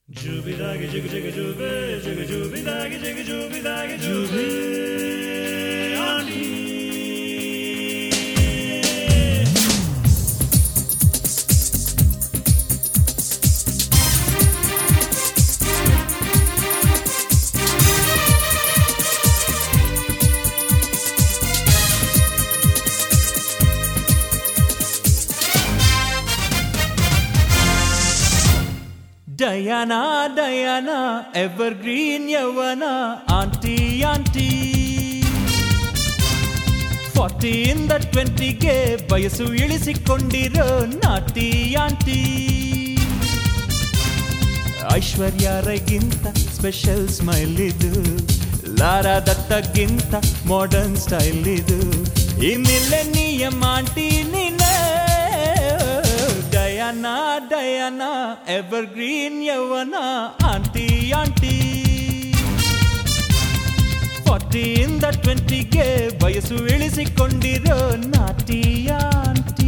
Jubidagi jig jig jube, jig jubidagi jig jubidagi jube. Diana, Diana, evergreen Yavana, auntie, auntie. 40 in the 20 ಗೆ ಬಯಸು ಇಳಿಸಿಕೊಂಡಿರೋ ನಾಟಿ aunty. Aishwarya ರೈಗಿಂತ special smile ಇದು, Lara ದತ್ತಗಿಂತ ಮಾಡರ್ನ್ ಸ್ಟೈಲ್ ಇದು. ಈ ಮಿಲೆನಿಯಂ ಆಂಟಿ ನೀನೇ Diana, Diana, evergreen Yavana, auntie, auntie. 40 in the 20 ಗೆ ಬಯಸು ಇಳಿಸಿಕೊಂಡಿರೋ ನಾಟಿ ಆಂಟಿ.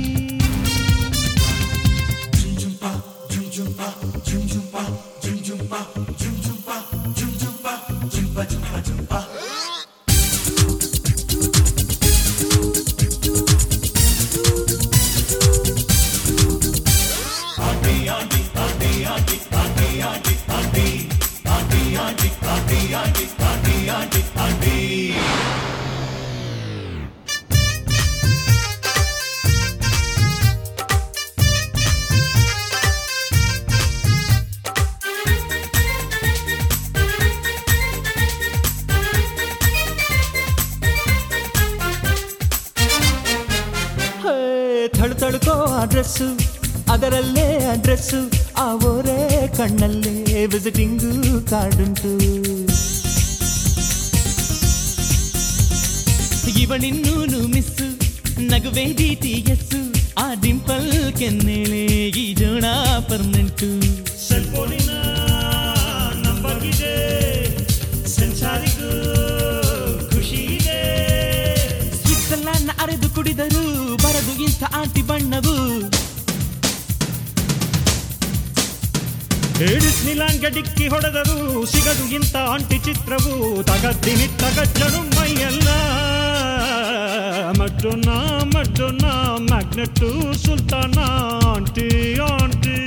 ತಳುತಳುಕೋ ಅಡ್ರೆಸ್ಸು, ಅದರಲ್ಲೇ ಅಡ್ರೆಸ್ಸು, ಆ ಓರೆ ಕಣ್ಣಲ್ಲೇ ವಿಸಿಟಿಂಗು ಕಾರ್ಡುಂಟು. ಇವನಿನ್ನೂನು ಮಿಸ್ಸು, ನಗುವೆ ಡಿಟಿಎಸ್ಸು, ಆ ಡಿಂಪಲ್ ಕೆನ್ನೇಳೆ ಈ ಜೋಣ ಪರ್ಮನೆಂಟು. ಸೆಲ್ಫೋನಿನ ನಂಬರ್ ಇದೆ, ಸೆನ್ಸಾರಿಗೂ ಖುಷಿ ಇದೆ. ಸ್ವಿಟ್ಜರ್ಲ್ಯಾಂಡ್ ಅರೆದು ಕುಡಿದರು ಬರದು ಇಂಥ ಆಂಟಿ ಬಣ್ಣವು. ಡಿಸ್ನಿಲ್ಯಾಂಡ್ಗೆ ಡಿಕ್ಕಿ ಹೊಡೆದರು ಸಿಗದು ಇಂಥ ಆಂಟಿ ಚಿತ್ರವು. ತಗದ್ದಿನಿ ತಗಜ್ಜನು ಮೈಯೆಲ್ಲ ಮಡ್ಡೋನಾ ಮಡ್ಡೋನಾ, ಮ್ಯಾಗ್ನೆಟ್ಟು ಸುಲ್ತಾನ ಆಂಟಿ ಆಂಟಿ.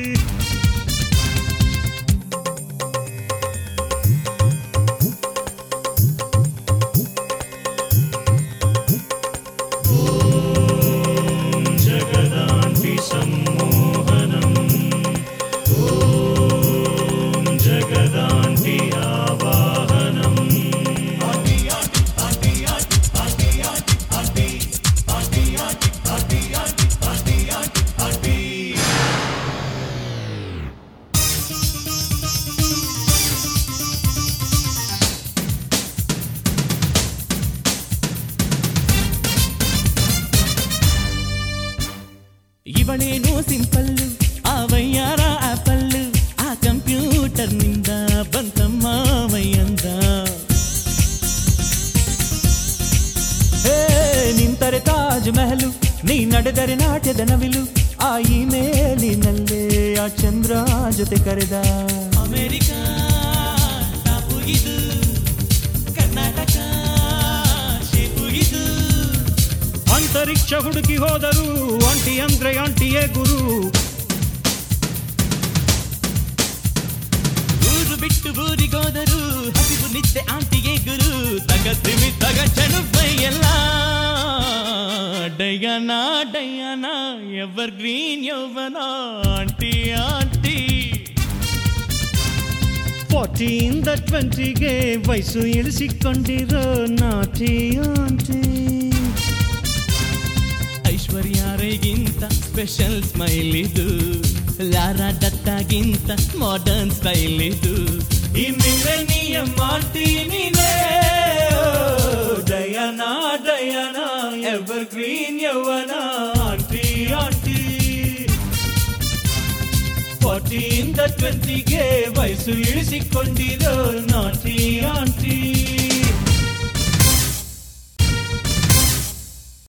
ಜಗದಾಂಟಿ ಸಮ್ಮೋಹನಂ, ಓಂ ಜಗದಾಂಟಿ ಆವಾಹನಂ. ಇವಳೇನೋ ಸಿಂಪಲ್ಲು, ಆ ವಯ್ಯಾರ ಆಪಲ್ಲು, ಆ ಕಂಪ್ಯೂಟರ್ನಿಂದ ಬಂತಮ್ಮ ಮೈಯಂದ. ಹೇ ನಿಂತರೆ ತಾಜ್ ಮಹಲು, ನೀ ನಡೆದರೆ ನಾಟ್ಯದ ನವಿಲು, ಆ ಇಮೇಲಿನಲ್ಲೇ ಆ ಚಂದ್ರ ಜೊತೆ ಕರೆದ. ಅಮೆರಿಕಾ ಟಾಪು ಇದು, ಕರ್ನಾಟಕ ಶೇಪು ಇದು. ಅಂತರಿಕ್ಷ ಹುಡುಕಿ ಹೋದರು ಆಂಟಿ ಅಂದ್ರೆ ಆಂಟಿಯೇ ಗುರು. ಊರು ಬಿಟ್ಟು ಊರಿಗೋದರು ಹಸಿವು ನಿದ್ದೆ ಆಂಟಿಗೆ ಗುರು. ತಗದ್ದಿನಿ ತಗಚನು ಬೈಯಲ್ಲ. ಡಯಾನಾ ಡಯಾನಾ, ಎವರ್ ಗ್ರೀನ್ ಯೌವನ, ಆಂಟಿ ಆಂಟಿ. 40 in the 20 ಗೆ ವಯಸ್ಸು ಇಳಿಸಿಕೊಂಡಿರೋ ನಾಟಿ ಆಂಟಿ. ಐಶ್ವರ್ಯ ರೈಗಿಂತ ಸ್ಪೆಷಲ್ ಸ್ಮೈಲ್ ಇದು, ಲಾರಾ ದತ್ತಾಗಿಂತ ಮಾಡರ್ನ್ ಸ್ಟೈಲ್ ಇದು. ಈ ಮಿಲೆನಿಯಂ ಆಂಟಿ ನೀನೇ ಡಯಾನಾ ಡಯಾನಾ, ಎವರ್ಗ್ರೀನ್ ಯೌವನ, ಆಂಟಿ ಆಂಟಿ. 40 in the 20 ಗೆ ವಯಸ್ಸು ಇಳಿಸಿಕೊಂಡಿರೋ ನಾಟಿ ಆಂಟಿ.